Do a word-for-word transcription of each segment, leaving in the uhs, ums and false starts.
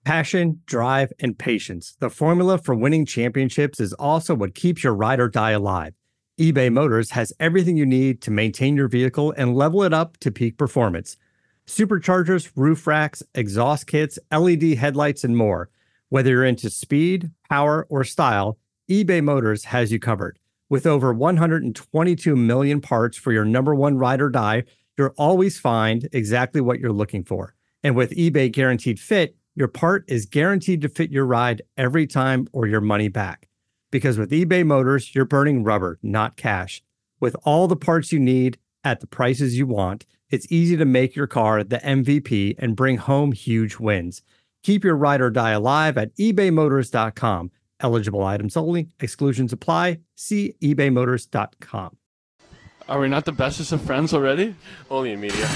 Passion, drive, and patience. The formula for winning championships is also what keeps your ride or die alive. eBay Motors has everything you need to maintain your vehicle and level it up to peak performance. Superchargers, roof racks, exhaust kits, L E D headlights, and more. Whether you're into speed, power, or style, eBay Motors has you covered. With over one hundred twenty-two million parts for your number one ride or die, you'll always find exactly what you're looking for. And with eBay Guaranteed Fit, your part is guaranteed to fit your ride every time or your money back. Because with eBay Motors, you're burning rubber, not cash. With all the parts you need at the prices you want, it's easy to make your car the M V P and bring home huge wins. Keep your ride or die alive at ebay motors dot com. Eligible items only. Exclusions apply. See ebay motors dot com. Are we not the bestest of friends already? Only in media.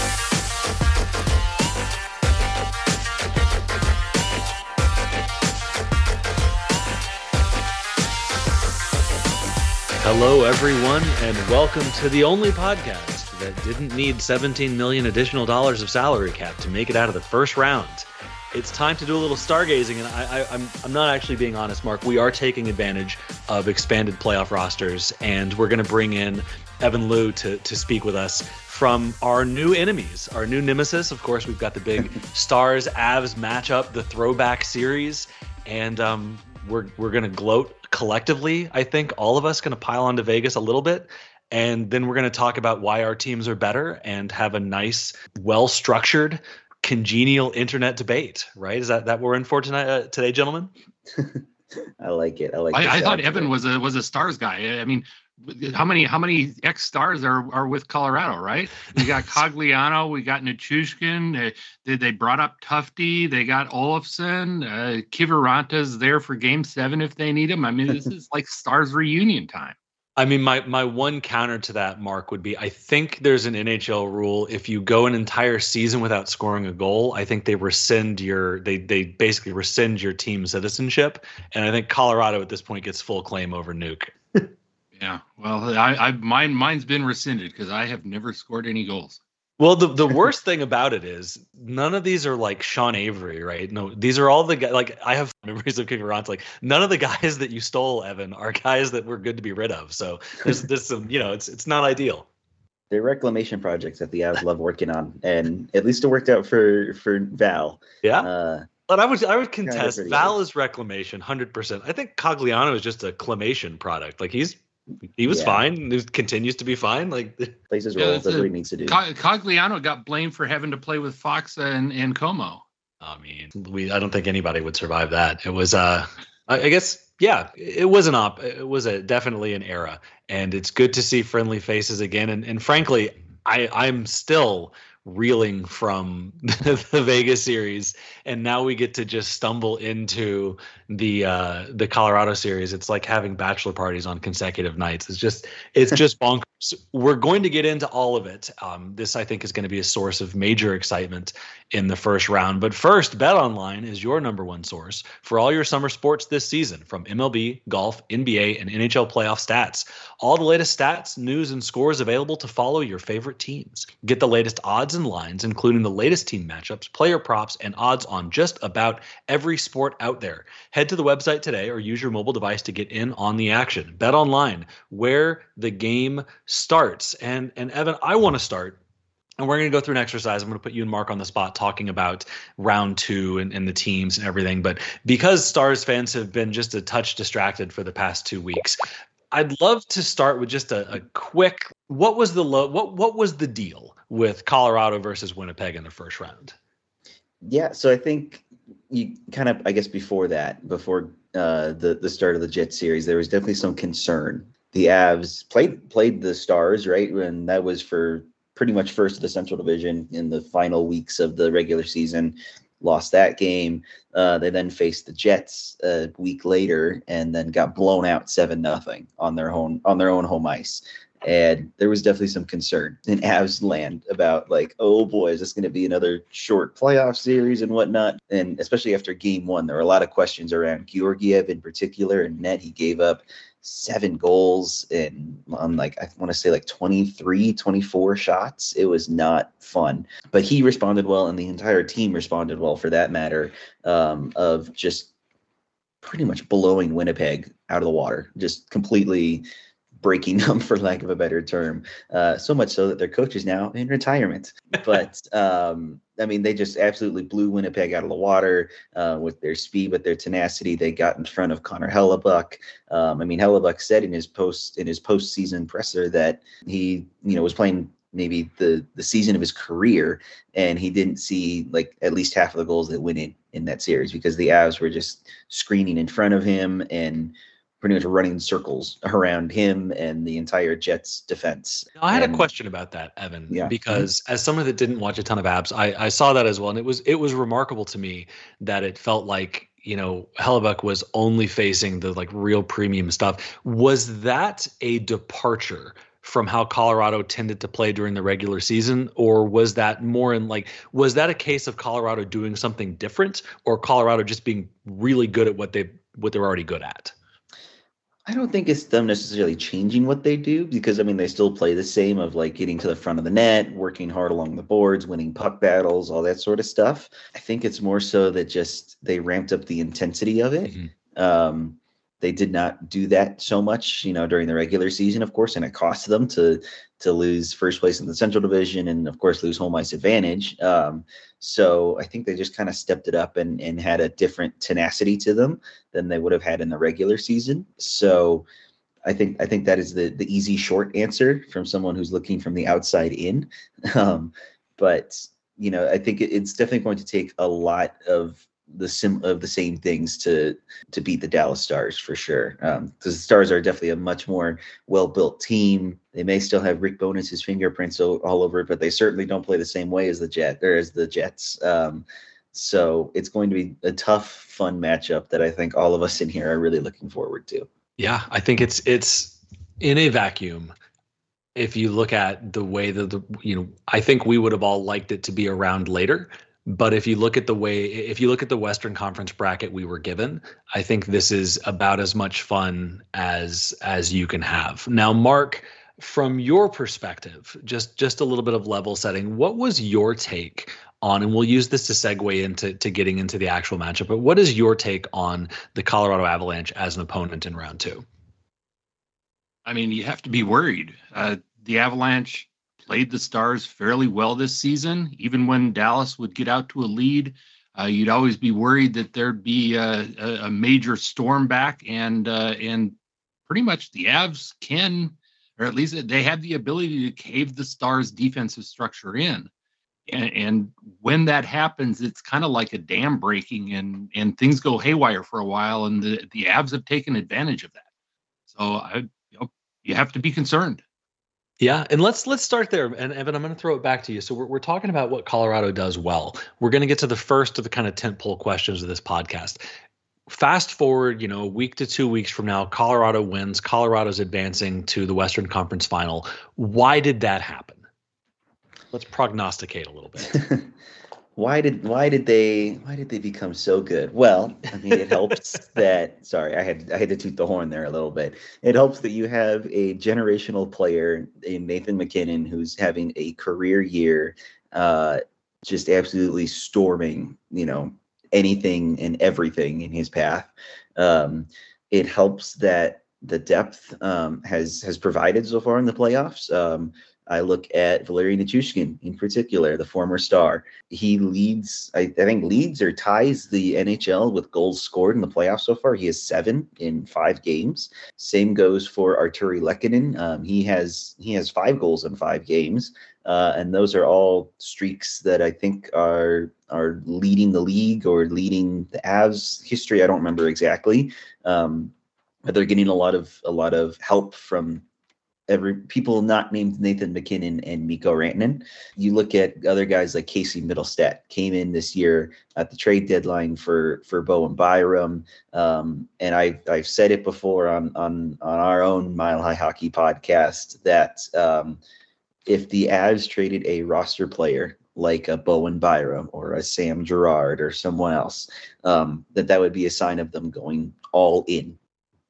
Hello, everyone, and welcome to the only podcast that didn't need seventeen million additional dollars of salary cap to make it out of the first round. It's time to do a little stargazing, and I, I, I'm I'm not actually being honest, Mark. We are taking advantage of expanded playoff rosters, and we're going to bring in Evan Liu to to speak with us from our new enemies, our new nemesis. Of course, we've got the big Stars-Avs matchup, the throwback series, and um, we're we're going to gloat collectively. I think all of us going to pile onto Vegas a little bit. And then we're going to talk about why our teams are better and have a nice, well-structured, congenial internet debate, right? Is that that what we're in for tonight, uh, today, gentlemen? I like it. I like. I, I thought Evan was a was a Stars guy. I mean, how many how many ex Stars are are with Colorado, right? We got Cogliano, we got Nichushkin. They, they they brought up Tufte. They got Olofsson. Uh, Kiviranta's there for Game Seven if they need him. I mean, this is like Stars reunion time. I mean, my, my one counter to that, Mark, would be I think there's an N H L rule. If you go an entire season without scoring a goal, I think they rescind your they they basically rescind your team citizenship. And I think Colorado at this point gets full claim over Nuke. Yeah, well, I, I mine mine's been rescinded because I have never scored any goals. Well, the, the worst thing about it is none of these are like Sean Avery, right? No, these are all the guys. Like I have memories of Kiviranta's. Like none of the guys that you stole, Evan, are guys that we're good to be rid of. So there's this some, you know, it's it's not ideal. They're reclamation projects that the Avs love working on, and at least it worked out for for Val. Yeah. Uh, But I would I would contest pretty Val good. is reclamation, one hundred percent. I think Cogliano is just a clamation product. Like he's he was Yeah. fine. He continues to be fine. Like plays his Yeah, role, that's does a- what he needs to do. Co- Cogliano got blamed for having to play with Fox and and Como. I mean, we I don't think anybody would survive that. It was uh I, I guess yeah, it was an op it was a definitely an era. And it's good to see friendly faces again. And and frankly, I I'm still reeling from the Vegas series, and now we get to just stumble into the uh the Colorado series. It's like having bachelor parties on consecutive nights. It's just it's just bonkers. We're going to get into all of it. Um, this I think is going to be a source of major excitement in the first round. But first, BetOnline is your number one source for all your summer sports this season, from M L B, golf, N B A, and N H L playoff stats. All the latest stats, news, and scores available to follow your favorite teams. Get the latest odds and lines, including the latest team matchups, player props, and odds on just about every sport out there. Head to the website today or use your mobile device to get in on the action. BetOnline, where the game starts. And and Evan, I want to start. And we're going to go through an exercise. I'm going to put you and Mark on the spot talking about round two and, and the teams and everything. But because Stars fans have been just a touch distracted for the past two weeks, I'd love to start with just a, a quick, what was the lo- what what was the deal with Colorado versus Winnipeg in the first round? Yeah, so I think you kind of, I guess before that, before uh, the, the start of the Jet series, there was definitely some concern. The Avs played played the Stars, right? And that was for pretty much first of the Central Division in the final weeks of the regular season. Lost that game. Uh, they then faced the Jets a week later and then got blown out seven nothing on their own on their own home ice. And there was definitely some concern in Avs land about like, oh boy, is this going to be another short playoff series and whatnot? And especially after game one, there were a lot of questions around Georgiev in particular, and net he gave up seven goals and on like, I want to say like twenty-three, twenty-four shots. It was not fun, but he responded well, and the entire team responded well for that matter, um, of just pretty much blowing Winnipeg out of the water, just completely breaking them, for lack of a better term. Uh, so much so that their coach is now in retirement. But um, I mean, they just absolutely blew Winnipeg out of the water uh, with their speed, with their tenacity. They got in front of Connor Hellebuck. Um, I mean, Hellebuck said in his post in his postseason presser that he, you know, was playing maybe the the season of his career, and he didn't see like at least half of the goals that went in in that series because the Avs were just screening in front of him and pretty much running circles around him and the entire Jets defense. Now, I had and, a question about that, Evan, yeah. because mm-hmm. as someone that didn't watch a ton of Avs, I, I saw that as well. And it was, it was remarkable to me that it felt like, you know, Hellebuck was only facing the like real premium stuff. Was that a departure from how Colorado tended to play during the regular season? Or was that more in like, was that a case of Colorado doing something different, or Colorado just being really good at what they, what they're already good at? I don't think it's them necessarily changing what they do, because, I mean, they still play the same of like getting to the front of the net, working hard along the boards, winning puck battles, all that sort of stuff. I think it's more so that just they ramped up the intensity of it. Mm-hmm. Um, they did not do that so much, you know, during the regular season, of course, and it cost them to to lose first place in the Central Division and, of course, lose home ice advantage. Um, so I think they just kind of stepped it up and, and had a different tenacity to them than they would have had in the regular season. So I think I think that is the the easy short answer from someone who's looking from the outside in. Um, but, you know, I think it, it's definitely going to take a lot of the sim of the same things to to beat the Dallas Stars for sure. Um, because the Stars are definitely a much more well-built team. They may still have Rick Bonus's fingerprints all, all over it, but they certainly don't play the same way as the Jet or as the Jets. Um, so it's going to be a tough, fun matchup that I think all of us in here are really looking forward to. Yeah, I think it's it's in a vacuum. If you look at the way that the you know, I think we would have all liked it to be around later. But if you look at the way, if you look at the Western Conference bracket we were given, I think this is about as much fun as as you can have. Now, Mark, from your perspective, just just a little bit of level setting, what was your take on, and we'll use this to segue into to getting into the actual matchup, but what is your take on the Colorado Avalanche as an opponent in round two? I mean, you have to be worried. Uh, the Avalanche played the Stars fairly well this season. Even when Dallas would get out to a lead, uh, you'd always be worried that there'd be a, a, a major storm back, and uh, and pretty much the Avs can, or at least they have the ability to cave the Stars' defensive structure in. And, and when that happens, it's kind of like a dam breaking, and and things go haywire for a while, and the, the Avs have taken advantage of that. So I, you know, you have to be concerned. Yeah, and let's let's start there. And Evan, I'm going to throw it back to you. So we're we're talking about what Colorado does well. We're going to get to the first of the kind of tentpole questions of this podcast. Fast forward, you know, a week to two weeks from now, Colorado wins. Colorado's advancing to the Western Conference Final. Why did that happen? Let's prognosticate a little bit. Why did why did they why did they become so good? Well, I mean, it helps that sorry, I had I had to toot the horn there a little bit. It helps that you have a generational player in Nathan MacKinnon who's having a career year, uh, just absolutely storming, you know, anything and everything in his path. Um, it helps that the depth um, has has provided so far in the playoffs. Um, I look at Valeri Nichushkin in particular, the former Star. He leads, I, I think, leads or ties the N H L with goals scored in the playoffs so far. He has seven in five games. Same goes for Arturi Lehkonen. Um, he has he has five goals in five games, uh, and those are all streaks that I think are are leading the league or leading the Avs history. I don't remember exactly, um, but they're getting a lot of a lot of help from every people not named Nathan MacKinnon and Mikko Rantanen. You look at other guys like Casey Middlestat came in this year at the trade deadline for for Bowen Byram, um, and I I've said it before on on on our own Mile High Hockey podcast that um, if the Avs traded a roster player like a Bowen Byram or a Sam Girard or someone else, um, that that would be a sign of them going all in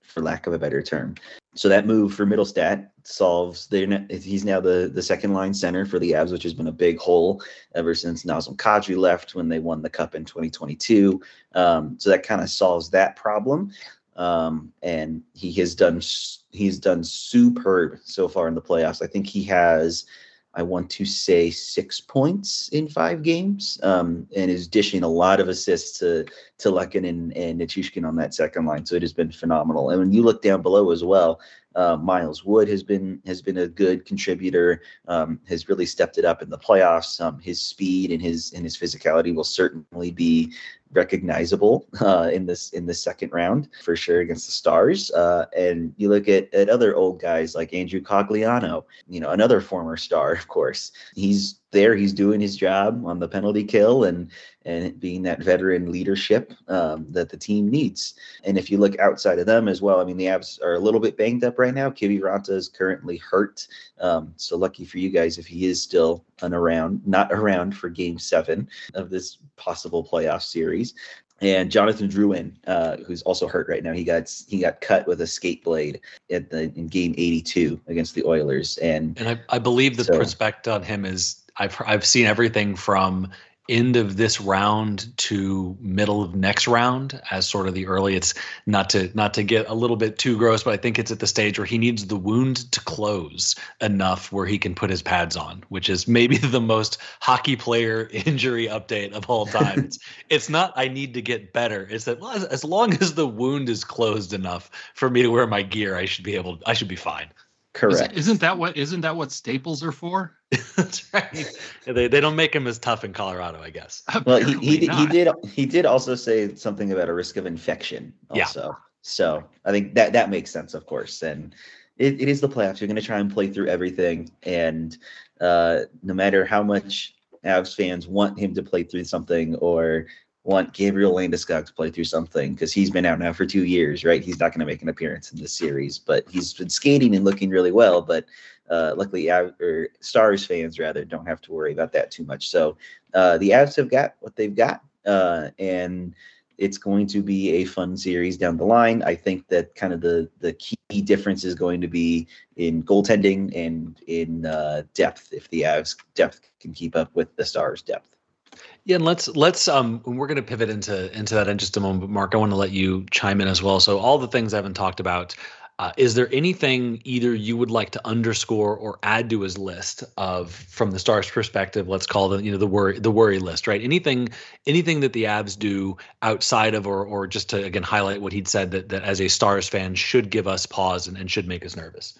for lack of a better term. So that move for Middlestat solves their. He's now the, the second line center for the Avs, which has been a big hole ever since Nazem Kadri left when they won the cup in twenty twenty-two. Um, so that kind of solves that problem. Um, and he has done he's done superb so far in the playoffs. I think he has, I want to say, six points in five games, um, and is dishing a lot of assists to to Lehkonen and, and Nichushkin on that second line. So it has been phenomenal. And when you look down below as well, uh, Miles Wood has been has been a good contributor. Um, has really stepped it up in the playoffs. Um, his speed and his and his physicality will certainly be recognizable uh, in this in the second round for sure against the Stars. Uh, and you look at, at other old guys like Andrew Cogliano, you know, another former Star, of course. He's there, he's doing his job on the penalty kill and and being that veteran leadership um, that the team needs. And if you look outside of them as well, I mean, the Avs are a little bit banged up right now. Kiviranta is currently hurt. Um, so lucky for you guys if he is still unaround, not around for game seven of this possible playoff series. And Jonathan Drouin, uh, who's also hurt right now, he got he got cut with a skate blade at the in game eighty-two against the Oilers. And and I, I believe the so, prospect on him is I've I've seen everything from end of this round to middle of next round as sort of the early. It's not to not to get a little bit too gross, but I think it's at the stage where he needs the wound to close enough where he can put his pads on, which is maybe the most hockey player injury update of all time. It's, it's not I need to get better. It's that well, as, as long as the wound is closed enough for me to wear my gear, I should be able I should be fine. Correct. Isn't, isn't that what isn't that what staples are for? That's right. They they don't make him as tough in Colorado, I guess. Well, he he, Apparently he not. did he did also say something about a risk of infection also. Yeah. So I think that that makes sense, of course. And it, it is the playoffs. You're going to try and play through everything. And uh, no matter how much Avs fans want him to play through something or want Gabriel Landeskog to play through something, because he's been out now for two years, right? He's not going to make an appearance in this series, but he's been skating and looking really well. But uh, luckily, Av- or Stars fans rather don't have to worry about that too much. So uh, the Avs have got what they've got, uh, and it's going to be a fun series down the line. I think that kind of the the key difference is going to be in goaltending and in uh, depth. If the Avs depth can keep up with the Stars depth. Yeah, and let's let's um we're going to pivot into into that in just a moment. But Mark, I want to let you chime in as well. So all the things I haven't talked about. Uh, is there anything either you would like to underscore or add to his list of, from the Stars' perspective, let's call the you know the worry the worry list, right? Anything anything that the Avs do outside of, or or just to again highlight what he'd said that that as a Stars fan should give us pause and, and should make us nervous.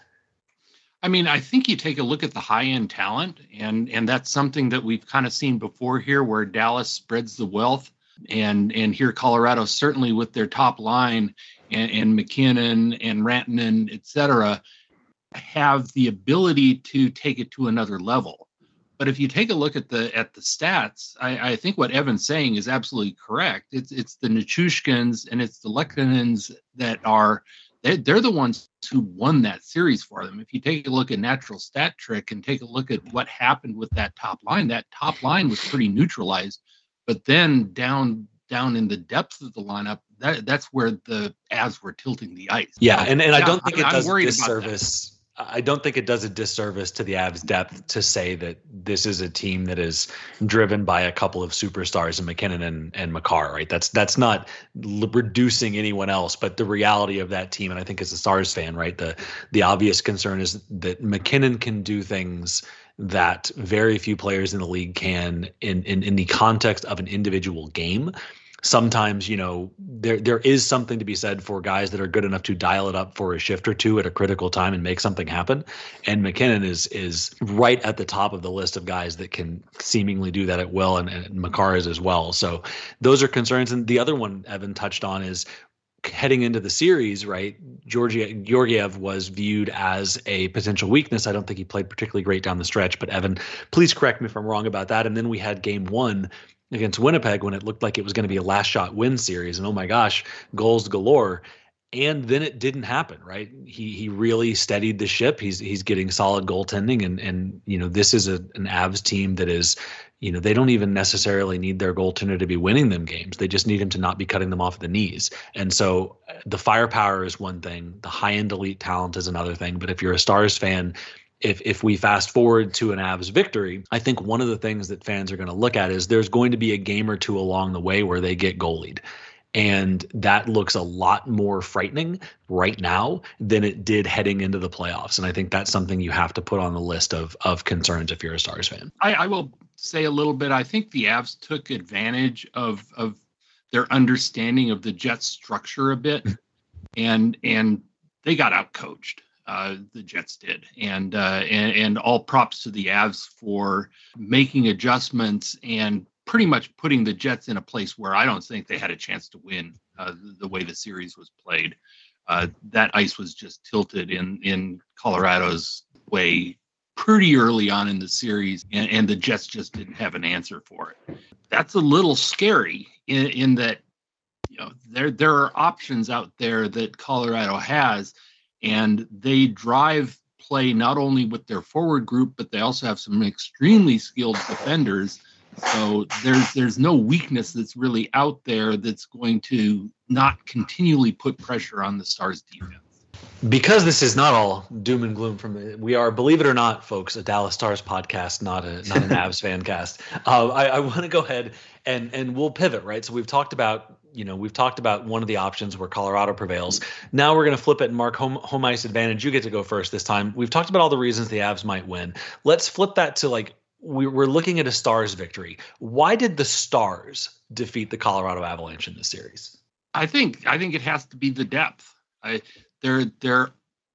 I mean, I think you take a look at the high-end talent, and and that's something that we've kind of seen before here, where Dallas spreads the wealth, and and here Colorado certainly with their top line and, and McKinnon and Rantanen, et cetera, have the ability to take it to another level. But if you take a look at the at the stats, I, I think what Evan's saying is absolutely correct. It's it's the Nichushkins and it's the Lehkonens that are. They're the ones who won that series for them. If you take a look at Natural Stat Trick and take a look at what happened with that top line, that top line was pretty neutralized. But then down down in the depth of the lineup, that that's where the Avs were tilting the ice. Yeah, and, and yeah, I don't think I'm, it does I'm a disservice. I don't think it does a disservice to the Avs depth to say that this is a team that is driven by a couple of superstars in McKinnon and, and Makar, right? That's that's not l- reducing anyone else, but the reality of that team, and I think as a Stars fan, right, the the obvious concern is that McKinnon can do things that very few players in the league can in in, in the context of an individual game. Sometimes, you know, there there is something to be said for guys that are good enough to dial it up for a shift or two at a critical time and make something happen. And McKinnon is is right at the top of the list of guys that can seemingly do that at will, and, and Makar is as well. So those are concerns. And the other one Evan touched on is heading into the series, right? Georgia Georgiev was viewed as a potential weakness. I don't think he played particularly great down the stretch, but Evan, please correct me if I'm wrong about that. And then we had game one against Winnipeg when it looked like it was going to be a last shot win series. And oh my gosh, goals galore. And then it didn't happen, right? He he really steadied the ship. He's he's getting solid goaltending, and and you know this is a an Avs team that is, you know, they don't even necessarily need their goaltender to be winning them games. They just need him to not be cutting them off at the knees. And so the firepower is one thing. The high-end elite talent is another thing. But if you're a Stars fan, if if we fast forward to an Avs victory, I think one of the things that fans are going to look at is there's going to be a game or two along the way where they get goalied. And that looks a lot more frightening right now than it did heading into the playoffs. And I think that's something you have to put on the list of of concerns if you're a Stars fan. I, I will say a little bit. I think the Avs took advantage of of their understanding of the Jets structure a bit, and and they got outcoached. Uh, the Jets did, and, uh, and and all props to the Avs for making adjustments and pretty much putting the Jets in a place where I don't think they had a chance to win uh, the, the way the series was played. Uh, that ice was just tilted in, in Colorado's way pretty early on in the series, and, and the Jets just didn't have an answer for it. That's a little scary in, in that, you know, there there are options out there that Colorado has, and they drive play not only with their forward group, but they also have some extremely skilled defenders. So there's there's no weakness that's really out there that's going to not continually put pressure on the Stars defense. Because this is not all doom and gloom from the, we are, believe it or not, folks, a Dallas Stars podcast, not a not an Avs fan cast. Uh, I, I want to go ahead and and we'll pivot, right? So we've talked about, you know, we've talked about one of the options where Colorado prevails. Now we're going to flip it and mark home home ice advantage. You get to go first this time. We've talked about all the reasons the Avs might win. Let's flip that to like, we're looking at a Stars victory. Why did the Stars defeat the Colorado Avalanche in this series? I think I think it has to be the depth. I, there there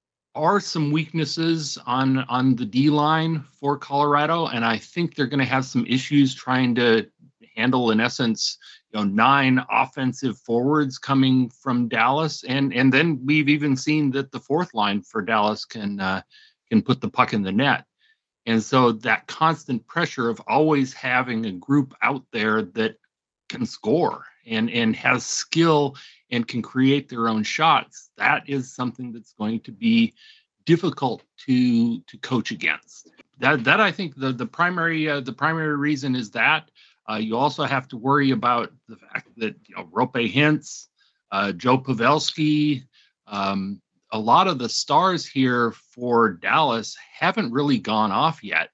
are some weaknesses on on the D line for Colorado, and I think they're going to have some issues trying to handle, in essence, you know, nine offensive forwards coming from Dallas, and and then we've even seen that the fourth line for Dallas can uh, can put the puck in the net. And so that constant pressure of always having a group out there that can score and, and has skill and can create their own shots, that is something that's going to be difficult to to coach against. That that I think the the primary uh, the primary reason is that uh, you also have to worry about the fact that, you know, Roope Hintz, uh, Joe Pavelski, um, a lot of the stars here for Dallas haven't really gone off yet.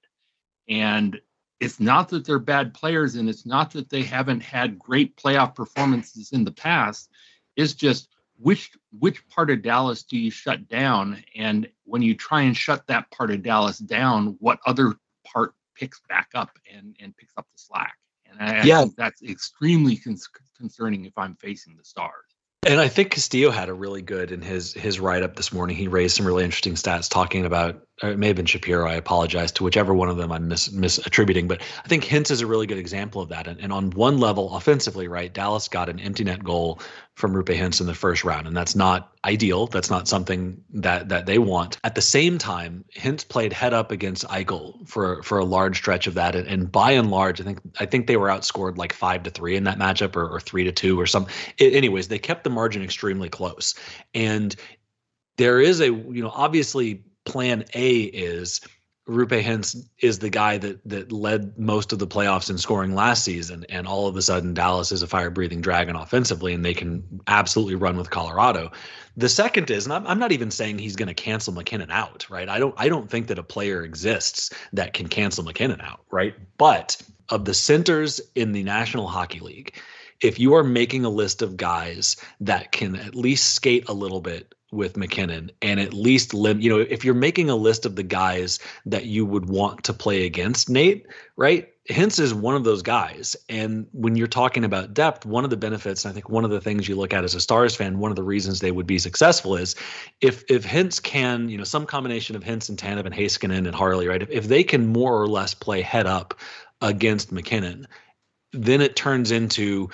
And it's not that they're bad players, and it's not that they haven't had great playoff performances in the past. It's just which which part of Dallas do you shut down? And when you try and shut that part of Dallas down, what other part picks back up and, and picks up the slack? And I, yeah. I think that's extremely con- concerning if I'm facing the Stars. And I think Castillo had a really good in his his write-up this morning. He raised some really interesting stats talking about, or it may have been Shapiro, I apologize, to whichever one of them I'm mis, misattributing. But I think Hintz is a really good example of that. And, and on one level, offensively, right, Dallas got an empty net goal from Roope Hintz in the first round. And that's not ideal. That's not something that that they want. At the same time, Hintz played head up against Eichel for, for a large stretch of that. And, and by and large, I think I think they were outscored like five to three in that matchup, or, or three to two or some. It, anyways, they kept the margin extremely close. And there is a, you know, obviously plan A is Roope Hintz is the guy that that led most of the playoffs in scoring last season, and all of a sudden Dallas is a fire-breathing dragon offensively, and they can absolutely run with Colorado. The second is, and I'm, I'm not even saying he's going to cancel McKinnon out, right? I don't I don't think that a player exists that can cancel McKinnon out, right? But of the centers in the National Hockey League, if you are making a list of guys that can at least skate a little bit with McKinnon, and at least lim- you know, if you're making a list of the guys that you would want to play against Nate, right? Hintz is one of those guys. And when you're talking about depth, one of the benefits, and I think one of the things you look at as a Stars fan, one of the reasons they would be successful is if if Hintz can, you know, some combination of Hintz and Tanev and Heiskanen and Harley, right? If, if they can more or less play head up against McKinnon, then it turns into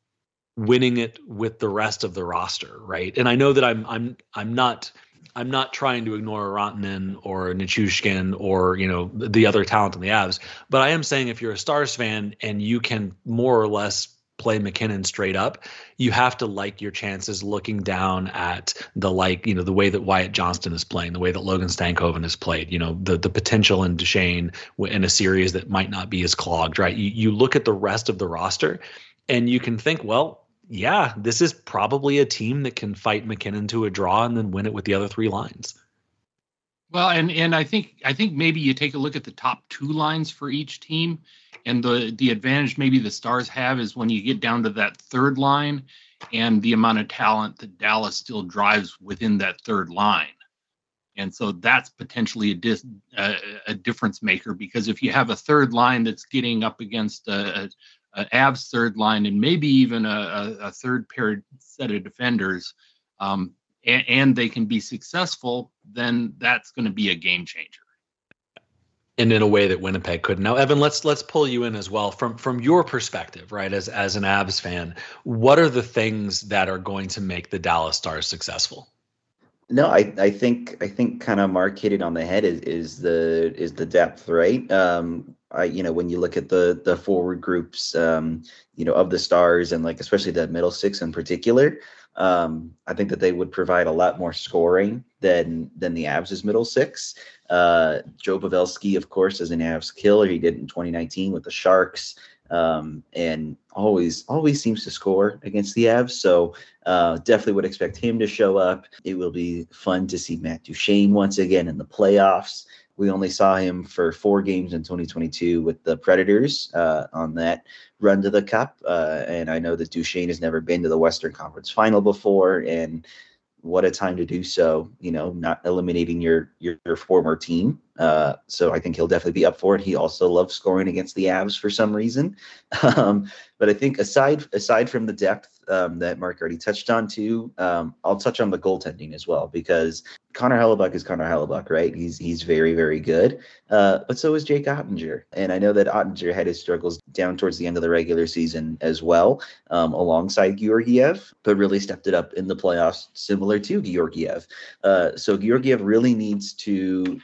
winning it with the rest of the roster, right? And I know that I'm I'm I'm not I'm not trying to ignore Rantanen or Nichushkin or, you know, the other talent in the Avs, but I am saying if you're a Stars fan and you can more or less play McKinnon straight up, you have to like your chances looking down at the, like, you know, the way that Wyatt Johnston is playing, the way that Logan Stankoven has played, you know, the the potential in Duchene in a series that might not be as clogged, right? You, you look at the rest of the roster and you can think, well, yeah, this is probably a team that can fight McKinnon to a draw and then win it with the other three lines. Well, and and I think I think maybe you take a look at the top two lines for each team, and the the advantage maybe the Stars have is when you get down to that third line and the amount of talent that Dallas still drives within that third line. And so that's potentially a, dis, uh, a difference maker, because if you have a third line that's getting up against a, a, a Avs third line and maybe even a, a, a third paired set of defenders, um, and, and they can be successful, then that's going to be a game changer. And in a way that Winnipeg couldn't. Now, Evan, let's let's pull you in as well from from your perspective, right? As as an Avs fan, what are the things that are going to make the Dallas Stars successful? No, I, I think I think kind of Mark hit it on the head is, is the is the depth, right? Um, I you know when you look at the the forward groups, um, you know of the Stars and like especially the middle six in particular, um, I think that they would provide a lot more scoring than than the Avs' middle six. Uh, Joe Pavelski, of course, is an Avs killer. He did in twenty nineteen with the Sharks. Um, and always, always seems to score against the Avs. So uh, definitely would expect him to show up. It will be fun to see Matt Duchene once again in the playoffs. We only saw him for four games in twenty twenty-two with the Predators uh, on that run to the Cup. Uh, and I know that Duchene has never been to the Western Conference Final before. And what a time to do so, you know, not eliminating your your, your former team. Uh, so I think he'll definitely be up for it. He also loves scoring against the Avs for some reason. Um, but I think aside aside from the depth um, that Mark already touched on too, um, I'll touch on the goaltending as well, because Connor Hellebuyck is Connor Hellebuyck, right? He's he's very, very good. Uh, but so is Jake Ottinger. And I know that Ottinger had his struggles down towards the end of the regular season as well, um, alongside Georgiev, but really stepped it up in the playoffs, similar to Georgiev. Uh, so Georgiev really needs to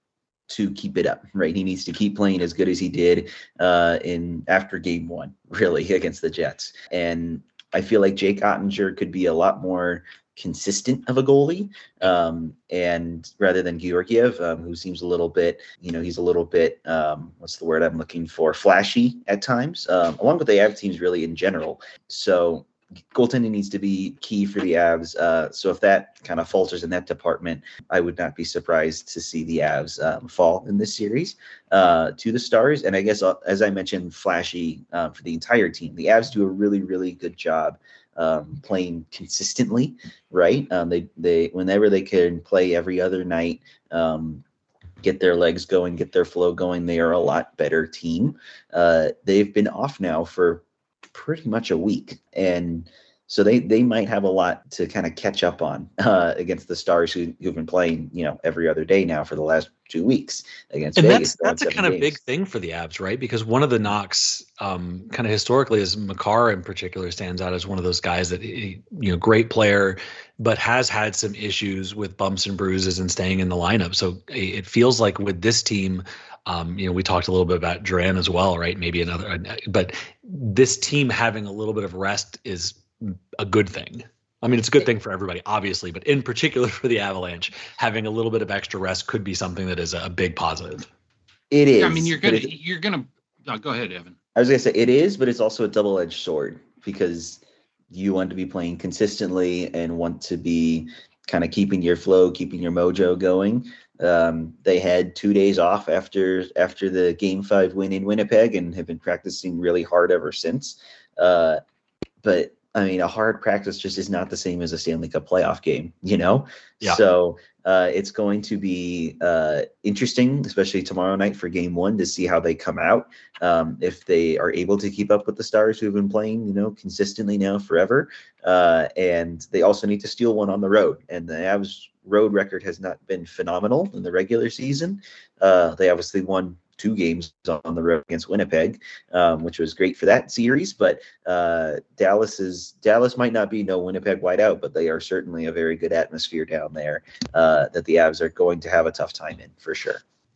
to keep it up, right? He needs to keep playing as good as he did uh, in after game one, really, against the Jets. And I feel like Jake Ottinger could be a lot more consistent of a goalie, um, and rather than Georgiev, um, who seems a little bit, you know, he's a little bit, um, what's the word I'm looking for, flashy at times, um, along with the Avs teams really in general. So goaltending needs to be key for the Avs. Uh, so if that kind of falters in that department, I would not be surprised to see the Avs um, fall in this series uh, to the Stars. And I guess, uh, as I mentioned, flashy uh, for the entire team. The Avs do a really, really good job um, playing consistently, right? Um, they, they, whenever they can play every other night, um, get their legs going, get their flow going, they are a lot better team. Uh, they've been off now for pretty much a week, and so they they might have a lot to kind of catch up on uh, against the Stars, who, who've been playing, you know, every other day now for the last two weeks against and Vegas. that's that's a kind of big thing for the Avs, right? Because one of the knocks, um, kind of historically, is Makar in particular stands out as one of those guys that, he, you know, great player, but has had some issues with bumps and bruises and staying in the lineup. So it feels like with this team, um, you know, we talked a little bit about Duran as well, right? Maybe another, but this team having a little bit of rest is a good thing. I mean, it's a good thing for everybody, obviously, but in particular for the Avalanche, having a little bit of extra rest could be something that is a big positive. It is. I mean, you're gonna, you're gonna. Oh, go ahead, Evan. I was gonna say it is, but it's also a double-edged sword, because you want to be playing consistently and want to be kind of keeping your flow, keeping your mojo going. Um, they had two days off after after the Game Five win in Winnipeg, and have been practicing really hard ever since. Uh, but I mean, a hard practice just is not the same as a Stanley Cup playoff game, you know? Yeah. So uh, it's going to be uh, interesting, especially tomorrow night for game one, to see how they come out. Um, if they are able to keep up with the Stars, who have been playing, you know, consistently now forever. Uh, and they also need to steal one on the road. And the Avs road record has not been phenomenal in the regular season. Uh, they obviously won two games on the road against Winnipeg, um, which was great for that series. But uh, Dallas is Dallas might not be no Winnipeg whiteout, but they are certainly a very good atmosphere down there uh, that the Avs are going to have a tough time in, for sure.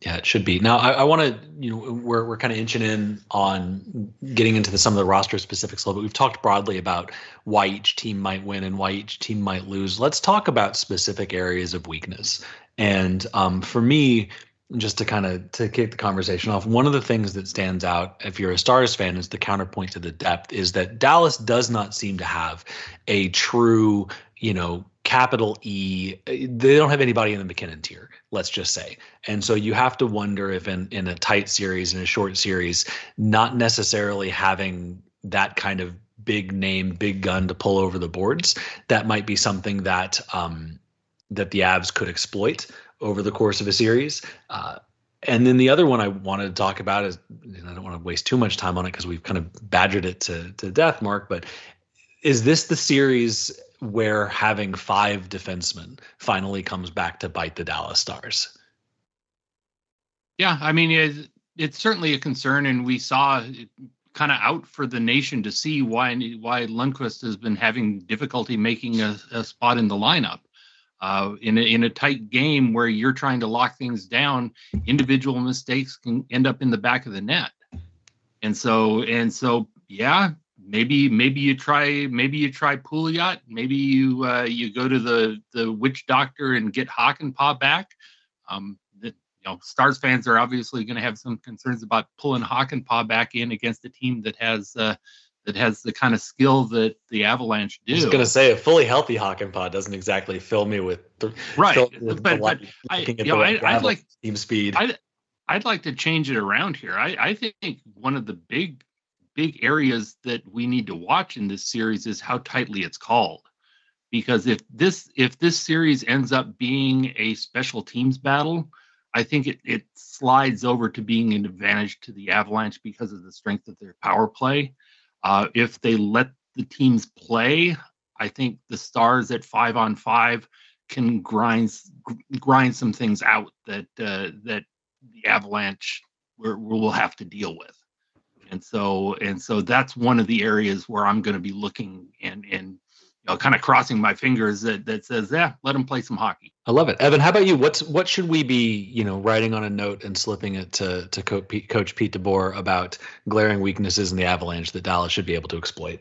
Yeah, it should be. Now, I, I want to, you know, we're we're kind of inching in on getting into the, some of the roster specifics a little bit. We've talked broadly about why each team might win and why each team might lose. Let's talk about specific areas of weakness. And um, for me, just to kind of to kick the conversation off, one of the things that stands out, if you're a Stars fan, is the counterpoint to the depth, is that Dallas does not seem to have a true, you know, capital E. They don't have anybody in the McKinnon tier, let's just say. And so you have to wonder if in, in a tight series, in a short series, not necessarily having that kind of big name, big gun to pull over the boards, that might be something that um, that the Avs could exploit over the course of a series. Uh, and then the other one I wanted to talk about is, and I don't want to waste too much time on it because we've kind of badgered it to, to death, Mark, but is this the series where having five defensemen finally comes back to bite the Dallas Stars? Yeah, I mean, it's, it's certainly a concern, and we saw it kind of out for the nation to see why why Lundqvist has been having difficulty making a, a spot in the lineup. Uh, in, a, in a tight game where you're trying to lock things down, individual mistakes can end up in the back of the net. And so, and so, yeah, maybe, maybe you try, maybe you try Pouliot, maybe you, uh, you go to the, the witch doctor and get Hakanpää back. Um, that, you know, Stars fans are obviously going to have some concerns about pulling Hakanpää back in against a team that has, uh, that has the kind of skill that the Avalanche do. I was going to say a fully healthy Hakanpää doesn't exactly fill me with th- right. With but but I, you know, I, I'd like team speed. I'd, I'd like to change it around here. I, I think one of the big, big areas that we need to watch in this series is how tightly it's called. Because if this if this series ends up being a special teams battle, I think it, it slides over to being an advantage to the Avalanche because of the strength of their power play. Uh, if they let the teams play, I think the Stars at five on five can grind grind some things out that uh, that the Avalanche will, will have to deal with. And so and so that's one of the areas where I'm going to be looking and and you know kind of crossing my fingers that that says, yeah, let them play some hockey. I love it. Evan, how about you? What's what should we be, you know, writing on a note and slipping it to to Coach Pete, Coach Pete DeBoer about glaring weaknesses in the Avalanche that Dallas should be able to exploit?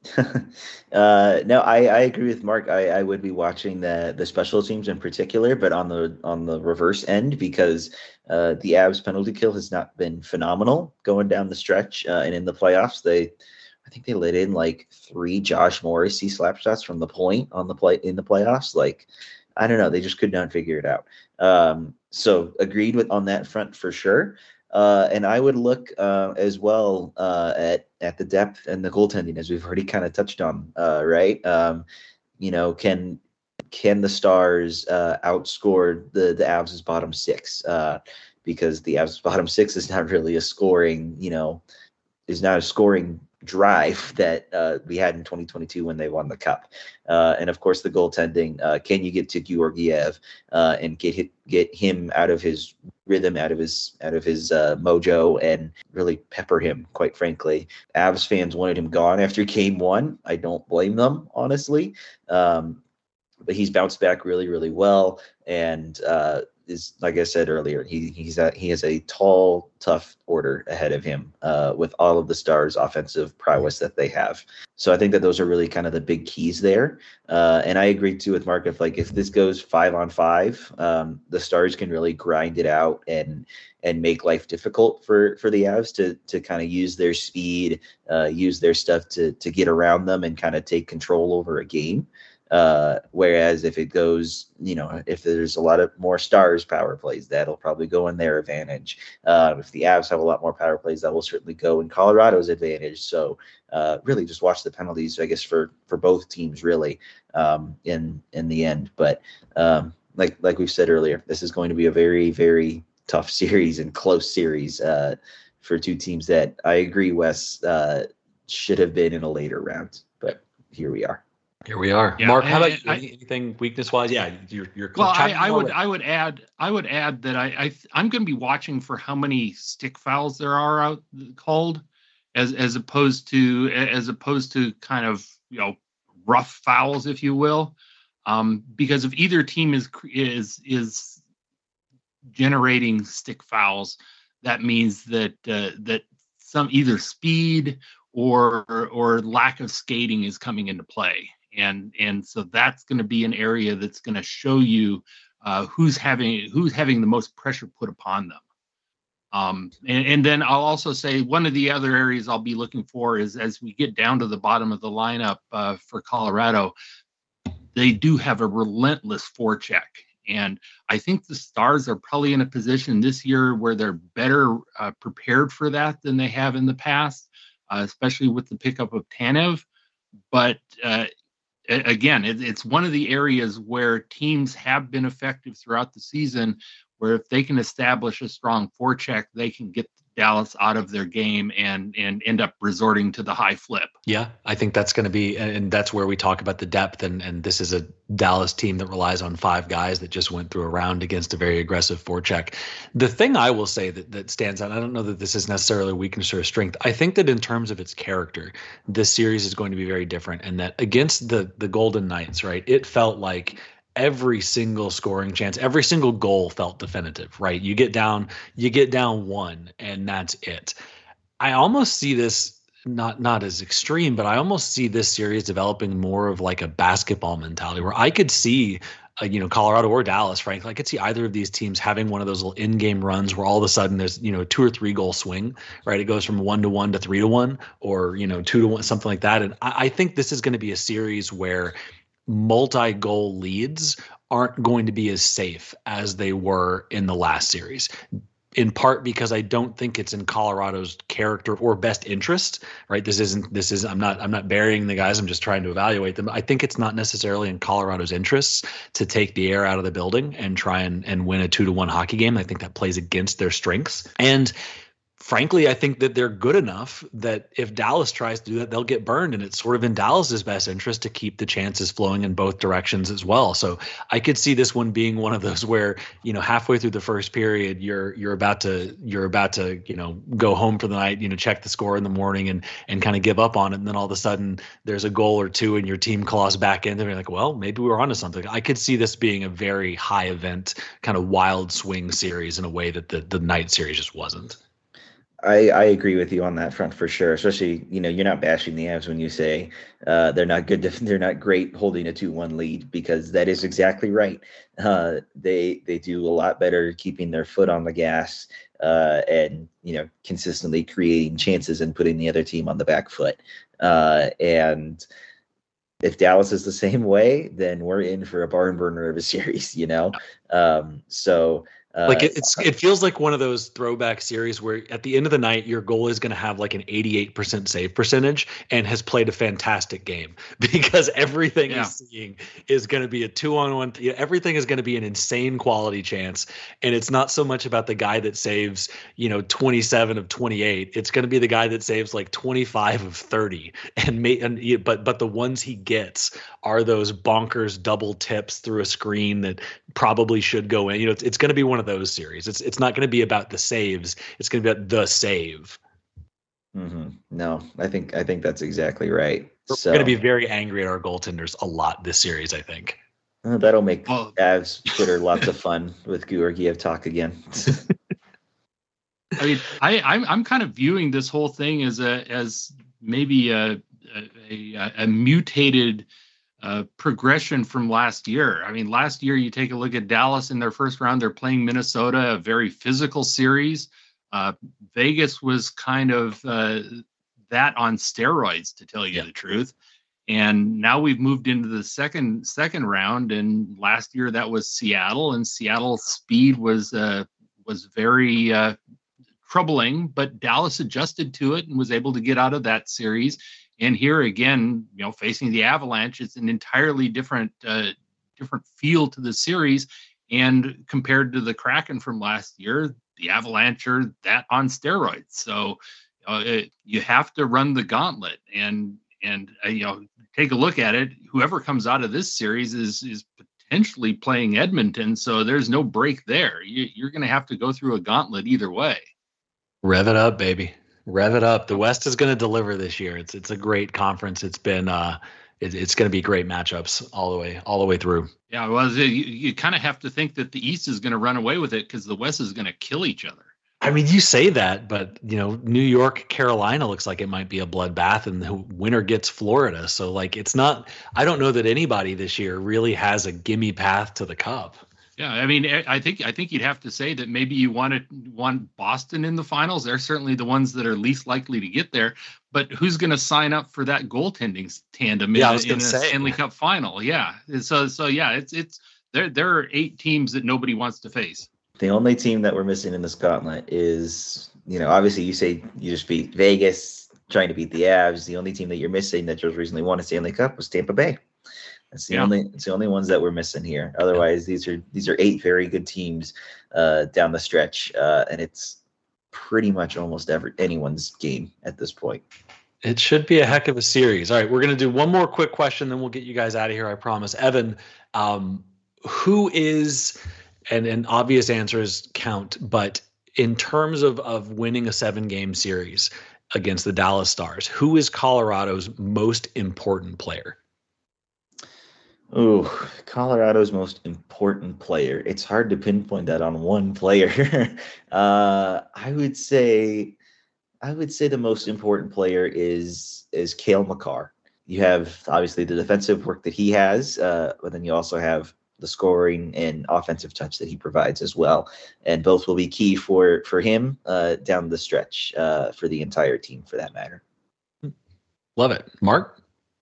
uh, no, I, I agree with Mark. I, I would be watching the the special teams in particular, but on the on the reverse end, because uh, the Avs penalty kill has not been phenomenal going down the stretch, uh, and in the playoffs they. I think they let in like three Josh Morrissey slap shots from the point on the play in the playoffs. Like, I don't know. They just could not figure it out. Um, so agreed with on that front for sure. Uh, and I would look uh, as well uh, at at the depth and the goaltending, as we've already kind of touched on. Uh, right? Um, you know, can can the Stars uh, outscore the the Avs' bottom six? Uh, because the Avs' bottom six is not really a scoring. You know, is not a scoring drive that uh, we had in twenty twenty-two when they won the cup. Uh, and of course the goaltending, uh, can you get to Georgiev uh, and get hit, get him out of his rhythm, out of his, out of his uh, mojo and really pepper him, quite frankly. Avs fans wanted him gone after game one. I don't blame them, honestly. Um, but he's bounced back really, really well. And uh, is, like I said earlier, he he's a, he has a tall, tough order ahead of him uh, with all of the Stars' offensive prowess that they have. So I think that those are really kind of the big keys there. Uh, and I agree too with Mark. If like if this goes five on five, um, the Stars can really grind it out and and make life difficult for for the Avs to to kind of use their speed, uh, use their stuff to to get around them and kind of take control over a game. Uh, whereas if it goes, you know, if there's a lot of more Stars power plays, that'll probably go in their advantage. Uh, if the Avs have a lot more power plays, that will certainly go in Colorado's advantage. So uh, really just watch the penalties, I guess, for, for both teams really um, in, in the end. But um, like, like we've said earlier, this is going to be a very, very tough series and close series uh, for two teams that I agree, Wes, uh, should have been in a later round, but here we are. Here we are. Yeah, Mark, how about I, you? Anything weakness wise? Yeah, you're you're well. I, I would I would add I would add that I, I I'm going to be watching for how many stick fouls there are out called, as as opposed to as opposed to kind of you know rough fouls, if you will, um, because if either team is is is generating stick fouls, that means that uh, that some either speed or or lack of skating is coming into play, and and so that's going to be an area that's going to show you uh, who's having who's having the most pressure put upon them. Um, and, and then I'll also say one of the other areas I'll be looking for is as we get down to the bottom of the lineup uh, for Colorado, they do have a relentless forecheck. And I think the Stars are probably in a position this year where they're better uh, prepared for that than they have in the past, uh, especially with the pickup of Tanev. But uh, again, it, it's one of the areas where teams have been effective throughout the season, where if they can establish a strong forecheck, they can get Dallas out of their game and and end up resorting to the high flip. Yeah, I think that's going to be, and that's where we talk about the depth. And and this is a Dallas team that relies on five guys that just went through a round against a very aggressive forecheck. The thing I will say that that stands out, I don't know that this is necessarily a weakness or a strength. I think that in terms of its character, this series is going to be very different. And that against the the Golden Knights, right, it felt like every single scoring chance, every single goal felt definitive, right? You get down, you get down one, and that's it. I almost see this not not as extreme, but I almost see this series developing more of like a basketball mentality, where I could see, uh, you know, Colorado or Dallas, frankly, I could see either of these teams having one of those little in-game runs where all of a sudden there's, you know, two or three goal swing, right? It goes from one to one to three to one, or, you know, two to one, something like that. And I, I think this is going to be a series where multi-goal leads aren't going to be as safe as they were in the last series, in part because I don't think it's in Colorado's character or best interest, right? This isn't, this is, I'm not, I'm not burying the guys. I'm just trying to evaluate them. I think it's not necessarily in Colorado's interests to take the air out of the building and try and, and win a two to one hockey game. I think that plays against their strengths. And frankly, I think that they're good enough that if Dallas tries to do that, they'll get burned. And it's sort of in Dallas's best interest to keep the chances flowing in both directions as well. So I could see this one being one of those where, you know, halfway through the first period, you're you're about to you're about to, you know, go home for the night, you know, check the score in the morning and and kind of give up on it. And then all of a sudden there's a goal or two and your team claws back in. And you're like, well, maybe we're onto something. I could see this being a very high event, kind of wild swing series in a way that the the night series just wasn't. I, I agree with you on that front for sure. Especially, you know, you're not bashing the Avs when you say uh, they're not good. To, they're not great holding a two one lead, because that is exactly right. Uh, they they do a lot better keeping their foot on the gas uh, and, you know, consistently creating chances and putting the other team on the back foot. Uh, and if Dallas is the same way, then we're in for a barn burner of a series, you know. Um, so. Uh, like it, it's, it feels like one of those throwback series where at the end of the night, your goal is going to have like an eighty-eight percent save percentage and has played a fantastic game, because everything yeah. he's seeing is going to be a two on one. You know, everything is going to be an insane quality chance. And it's not so much about the guy that saves, you know, twenty-seven of twenty-eight. It's going to be the guy that saves like twenty-five of thirty. And, may, and but, but the ones he gets are those bonkers double tips through a screen that probably should go in. You know, it's, it's going to be one of those series. It's it's not going to be about the saves. It's going to be about the save. Mm-hmm. No, I think I think that's exactly right. We're so, going to be very angry at our goaltenders a lot this series, I think. Uh, that'll make well, Avs Twitter lots of fun with Georgiev talk again. I mean, I, I'm I'm kind of viewing this whole thing as a as maybe a a, a, a mutated uh, progression from last year. I mean, last year you take a look at Dallas in their first round; they're playing Minnesota, a very physical series. Uh, Vegas was kind of uh, that on steroids, to tell you yeah. the truth. And now we've moved into the second second round, and last year that was Seattle, and Seattle's speed was uh, was very uh, troubling, but Dallas adjusted to it and was able to get out of that series. And here again, you know, facing the Avalanche, it's an entirely different uh, different feel to the series. And compared to the Kraken from last year, the Avalanche are that on steroids. So uh, it, you have to run the gauntlet, and and uh, you know, take a look at it. Whoever comes out of this series is is potentially playing Edmonton, so there's no break there. You, you're going to have to go through a gauntlet either way. Rev it up, baby. Rev it up. The West is going to deliver this year. It's it's a great conference. It's been uh, it, it's going to be great matchups all the way, all the way through. Yeah, well, you, you kind of have to think that the East is going to run away with it because the West is going to kill each other. I mean, you say that, but you know, New York, Carolina looks like it might be a bloodbath, and the winner gets Florida. So, like, it's not. I don't know that anybody this year really has a gimme path to the Cup. Yeah, I mean, I think I think you'd have to say that maybe you want to want Boston in the finals. They're certainly the ones that are least likely to get there. But who's going to sign up for that goaltending tandem in, yeah, I was in a say. Stanley Cup final? Yeah, so so yeah, it's it's there. There are eight teams that nobody wants to face. The only team that we're missing in this gauntlet is, you know, obviously you say you just beat Vegas, trying to beat the Avs. The only team that you're missing that just recently won a Stanley Cup was Tampa Bay. That's the yeah. only it's the only ones that we're missing here. Otherwise, these are these are eight very good teams uh, down the stretch, uh, and it's pretty much almost every anyone's game at this point. It should be a heck of a series. All right, we're gonna do one more quick question, then we'll get you guys out of here. I promise. Evan, um, who is and and obvious answers count, but in terms of of winning a seven game series against the Dallas Stars, who is Colorado's most important player? Oh, Colorado's most important player. It's hard to pinpoint that on one player. uh, I would say, I would say the most important player is is Cale Makar. You have obviously the defensive work that he has, uh, but then you also have the scoring and offensive touch that he provides as well, and both will be key for for him uh, down the stretch uh, for the entire team, for that matter. Love it, Mark.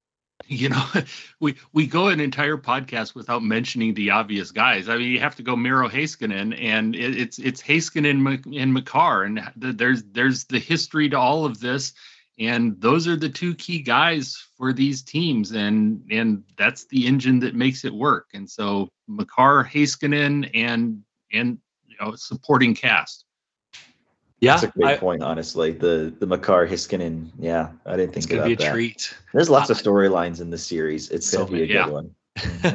You know, we we go an entire podcast without mentioning the obvious guys. I mean, you have to go Miro Heiskanen, and it, it's it's Heiskanen and Makar, and the, there's there's the history to all of this, and those are the two key guys for these teams, and and that's the engine that makes it work. And so Makar, Heiskanen, and and you know, supporting cast. Yeah, that's a great I, point. Honestly, the the Makar Heiskanen. Yeah, I didn't think it's gonna about be a that. treat. There's lots of storylines in this series. It's so gonna be a yeah. good one.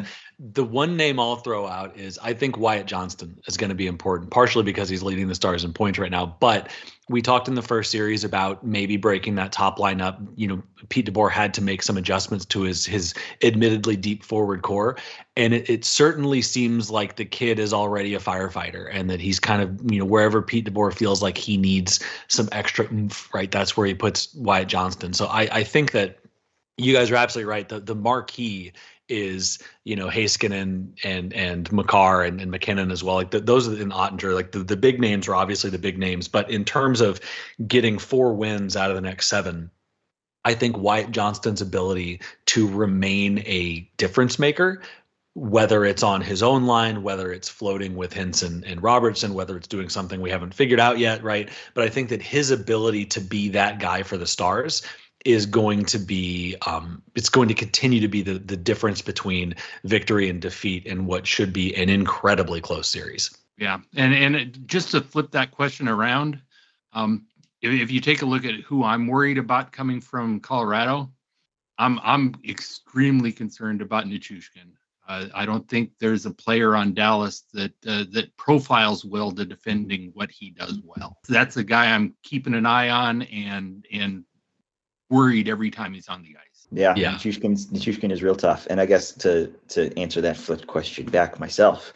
The one name I'll throw out is I think Wyatt Johnston is going to be important, partially because he's leading the Stars in points right now. But we talked in the first series about maybe breaking that top line up. You know, Pete DeBoer had to make some adjustments to his his admittedly deep forward core. And it, it certainly seems like the kid is already a firefighter, and that he's kind of, you know, wherever Pete DeBoer feels like he needs some extra oomph, right, that's where he puts Wyatt Johnston. So I, I think that you guys are absolutely right. The the marquee is, you know, Heiskanen and and Makar and, and McKinnon as well. Like the, those are in Ottinger. Like the, the big names are obviously the big names, but in terms of getting four wins out of the next seven, I think Wyatt Johnston's ability to remain a difference maker, whether it's on his own line, whether it's floating with Henson and Robertson, whether it's doing something we haven't figured out yet, right? But I think that his ability to be that guy for the Stars is going to be um, it's going to continue to be the the difference between victory and defeat in what should be an incredibly close series. Yeah, and and it, just to flip that question around, um, if, if you take a look at who I'm worried about coming from Colorado, I'm I'm extremely concerned about Nichushkin. Uh, I don't think there's a player on Dallas that uh, that profiles well to defending what he does well. That's a guy I'm keeping an eye on and and. worried every time he's on the ice. Yeah, yeah. Nichushkin is real tough. And I guess to to answer that flipped question back myself,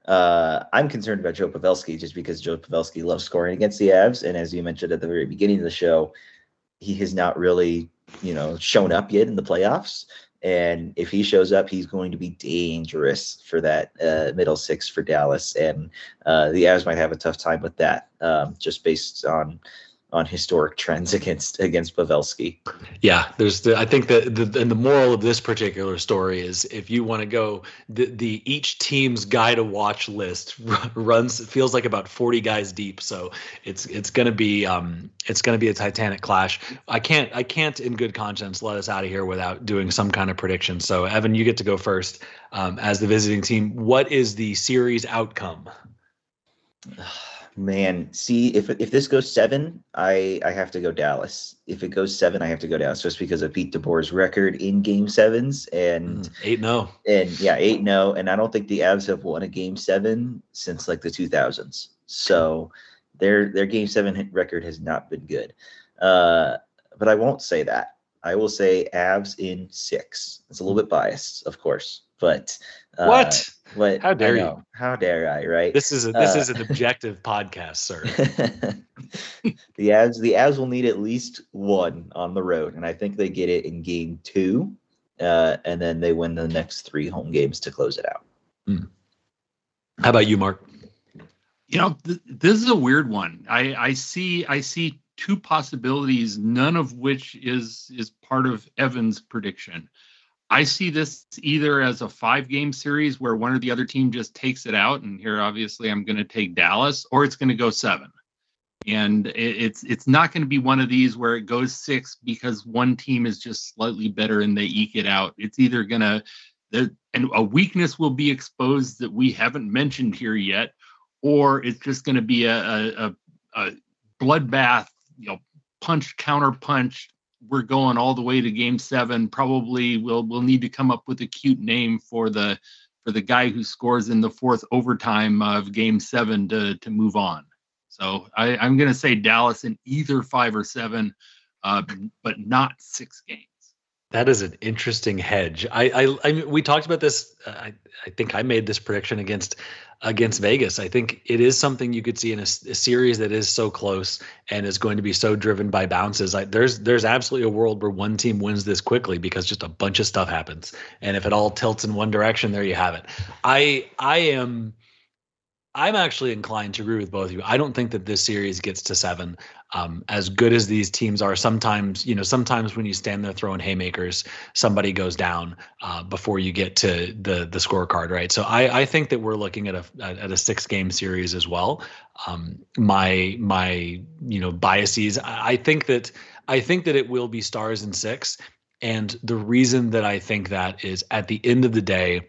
uh, I'm concerned about Joe Pavelski just because Joe Pavelski loves scoring against the Avs. And as you mentioned at the very beginning of the show, he has not really, you know, shown up yet in the playoffs. And if he shows up, he's going to be dangerous for that uh, middle six for Dallas. And uh, the Avs might have a tough time with that, um, just based on on historic trends against against Pavelski. Yeah, there's the, I think that the and the moral of this particular story is if you want to go the the each team's guy to watch list runs feels like about forty guys deep, so it's it's going to be um it's going to be a titanic clash. I can't I can't in good conscience let us out of here without doing some kind of prediction. So Evan, you get to go first um, as the visiting team. What is the series outcome? Man, see, if if this goes seven, I, I have to go Dallas. If it goes seven, I have to go Dallas just because of Pete DeBoer's record in game sevens and eight no. And yeah, eight no. And I don't think the Avs have won a game seven since like the two thousands. So their their game seven record has not been good. Uh, but I won't say that I will say Avs in six. It's a little bit biased, of course, but uh, what? But how dare you? How dare I? Right? This is a, this uh, is an objective podcast, sir. the Avs, the Avs will need at least one on the road, and I think they get it in game two, uh, and then they win the next three home games to close it out. Mm. How about you, Mark? You know, th- this is a weird one. I, I see I see two possibilities, none of which is is part of Evan's prediction. I see this either as a five-game series where one or the other team just takes it out, and here obviously I'm going to take Dallas, or it's going to go seven. And it, it's it's not going to be one of these where it goes six because one team is just slightly better and they eke it out. It's either going to, and a weakness will be exposed that we haven't mentioned here yet, or it's just going to be a, a, a bloodbath, you know, punch, counter punch. We're going all the way to game seven. Probably we'll we'll need to come up with a cute name for the for the guy who scores in the fourth overtime of game seven to to move on. So I, I'm going to say Dallas in either five or seven, uh, but not six games. That is an interesting hedge. I, I, I we talked about this. Uh, I, I think I made this prediction against against Vegas. I think it is something you could see in a, a series that is so close and is going to be so driven by bounces. I, there's there's absolutely a world where one team wins this quickly because just a bunch of stuff happens, and if it all tilts in one direction, there you have it. I I am. I'm actually inclined to agree with both of you. I don't think that this series gets to seven. Um, as good as these teams are, sometimes, you know, sometimes when you stand there throwing haymakers, somebody goes down uh, before you get to the the scorecard, right? So I, I think that we're looking at a at a six game series as well. Um, my my you know biases. I think that I think that it will be Stars in six, and the reason that I think that is at the end of the day,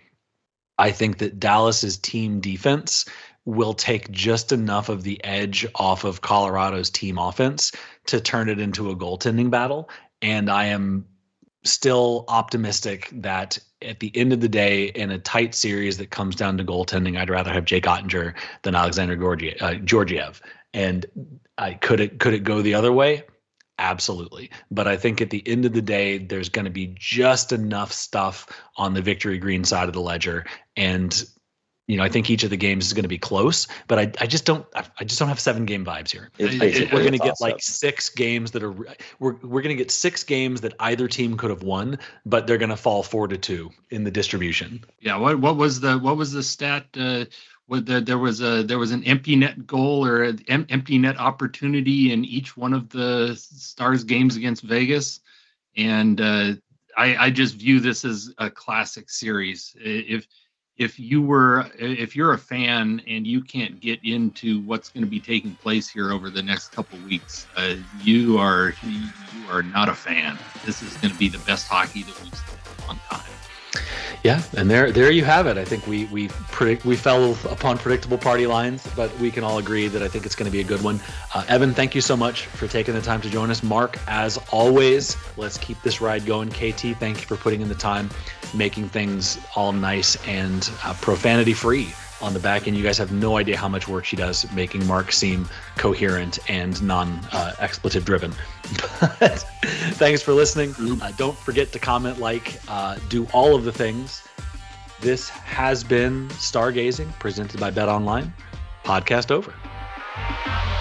I think that Dallas's team defense will take just enough of the edge off of Colorado's team offense to turn it into a goaltending battle. And I am still optimistic that at the end of the day, in a tight series that comes down to goaltending, I'd rather have Jake Ottinger than Alexander Georgiev. Uh, Georgiev. And I, could it could it go the other way? Absolutely. But I think at the end of the day, there's going to be just enough stuff on the Victory Green side of the ledger. And you know, I think each of the games is going to be close, but I, I just don't, I just don't have seven game vibes here. It's I think we're going to get awesome. like six games that are, we're we're going to get six games that either team could have won, but they're going to fall four to two in the distribution. Yeah. What what was the what was the stat? Uh, what the, there was a there was an empty net goal or an em, empty net opportunity in each one of the Stars games against Vegas, and uh, I I just view this as a classic series. If If you were, if you're a fan and you can't get into what's going to be taking place here over the next couple of weeks, uh, you are you are not a fan. This is going to be the best hockey that we've seen in a long time. Yeah, and there there you have it. I think we we predict we fell upon predictable party lines, but we can all agree that I think it's going to be a good one. Uh, Evan, thank you so much for taking the time to join us. Mark, as always, let's keep this ride going. K T, thank you for putting in the time, making things all nice and uh, profanity free on the back end. You guys have no idea how much work she does making Mark seem coherent and non uh, expletive driven. But thanks for listening. Uh, don't forget to comment, like, uh, do all of the things. This has been Stargazing presented by Bet Online. Podcast over.